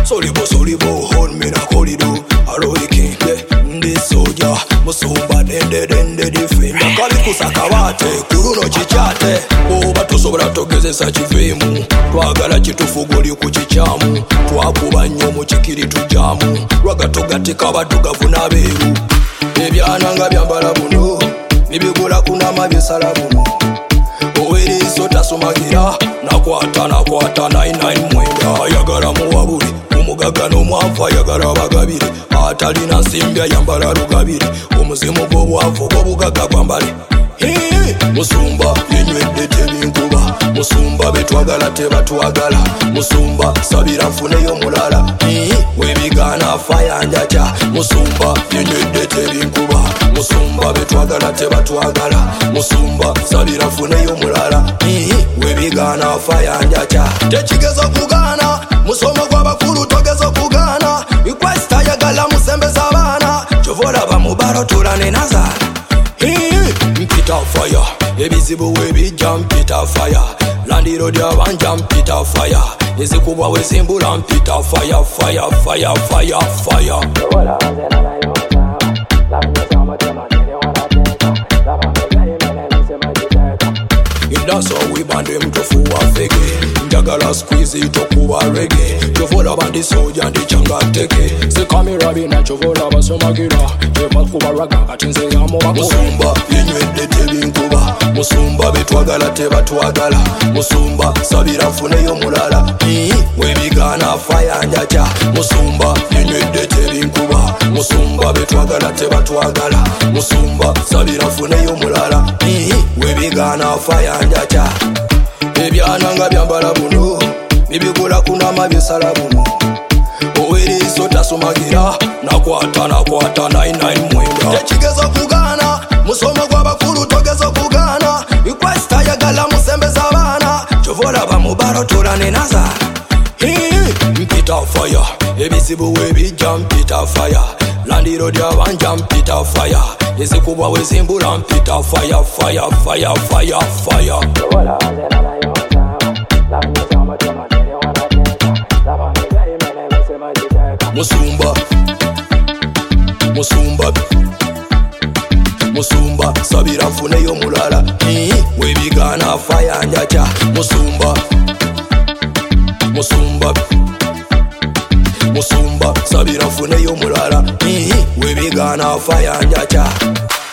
Solibo, hold me na corridor. Aroi kinde, ndi soja. Musumba dende defenda. Kali kusakawate, kuruno chichate. Oba tusobora togezesa chivimu. Twagala chitufuguli kuchichamu. Twakuba nnyo mu kikiri tujamu. Rwagatogatika abaddugavu n'abeeru. Ebyana nga byambala buno. Nibigula kunama byesala buno. Oweriso tasumagira. Nakwata 99 mwenda. Ayagala muwabuli. Omugaga n'omwavu ayagala abagabire. Atalina nsimbi ayambala lugabire. Omuzimu gw'obwavu gw'obugaga gwambale. Musumba yenywedde tebinkuba. Musumba betwagala tebatwagala. Musumba sabira nfuneyo mulala. Webigaana afa yanjaca. Musumba yenywedde tebinkuba. Musumba betwagala tebatwagala. Musumba sabira nfuneyo mulala. Webigaana afa yanjaca. Tekigeza kugaana. Musomo gw'abakulu togeza kugaana. Request ayagala musembeza abaana. Kyovola bamubalo tulane nazala. Mpita fire, ebizibu webijja mpita fire. Landiro dyabanja mpita fire. Ezikubwa wezimbula mpita fire. That's how we band them to fuwa fege. Njagala squeeze it okuba reggae. Chovola bandi soja ndi changa teke. Se kamera bina chovola basomagira. Eva kuba raga katinze yamo bakora. Musumba yenywedde tebinkuba. Musumba betwagala tebatwagala. Musumba sabira nfuneyo mulala. Webigaana afa yanjaca. Musumba yenywedde tebinkuba. Musumba betwagala tebatwagala. Musumba sabira nfuneyo mulala. Webigaana afa yanjaca. Ebyana nga byambala buno. Nibigula kunama byesala buno. Oweriso tasumagira. Nakwata 99 mwenda. Tekigeza kugaana. Musomo gw'abakulu togeza kugaana. Request ayagala musembeza abaana. Kyovola bamubalo tulane nazala. Mpita fire. Ebizibu webijja mpita fire. Landiro dyabanja mpita fire. Ezikubwa wezimbula mpita fire. Musumba sabira nfuneyo mulala. Webigaana afa yanjaca. Musumba sabira nfuneyo mulala. Webigaana afa yanjaca.